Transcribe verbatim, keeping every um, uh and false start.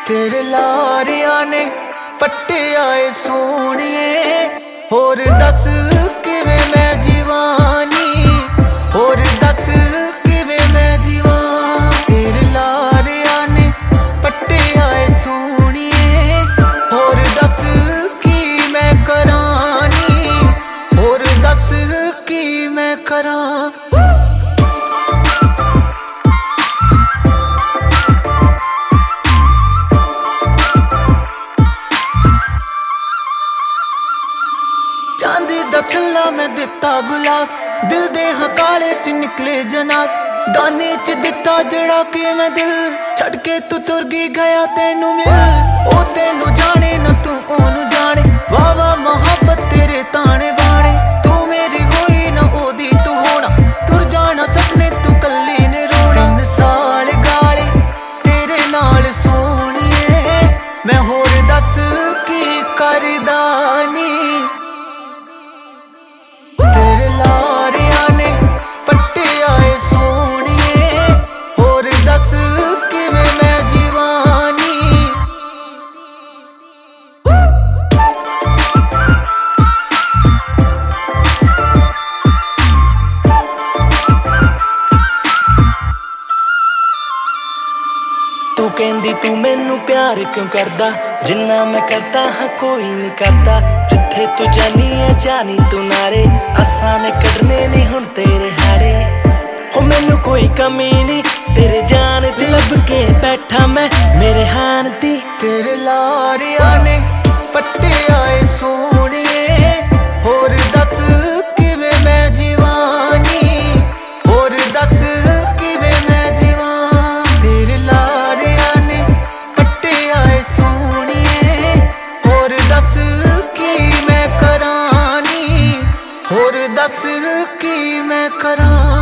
तेरे लारिया ने पट्टे आए सोनिए, होर दस किवें मैं जीवानी, होर दस किवें मैं जीवा। तेरे लारिया ने पट्टे आए सोनिए, होर दस की मैं करानी, होर दस की मैं करा। चांदी दा छल्ला मैं दिता गुलाब, दिल दे हाँ काले सी निकले जनाब। गाने च दिता जड़ा के मैं दिल, छड़ के तू तुर गई गया तेनू मिल। ओ तेनू जाने ना तू ओनू जाने, वाह वाह मोहब्बत तेरे ताने बाने। तू मेरी होई ना ओदी तू होना, तुर जाना सपने तू कल्ली ने रोना। तीन साल गाले तेरे नाल सोनिए, मैं होर दस की करदानी। तेरे लारिया ने पट्टे आए सोनिए, होर दस किवें मैं जीवानी। तू कहंदी तू मैनू प्यार क्यों करदा, जिन्ना मैं करता हाँ कोई नहीं करता। जिथे तू जानी है जानी तू नारे, असां ने कढ़ने नहीं हुण तेरे हाड़े। हो मैनू कोई कमी नहीं तेरे जान दी, लब के बैठा मैं मेरे हान दी। तेरे लारिया ने पट्टे आए सोनिए, होर दस किवें मैं जीवानी, होर दस किवें मैं जीवा। तेरे लारिया ने पट्टे आए सोनिए, होर दस की मैं करानी, होर दस की मैं करा।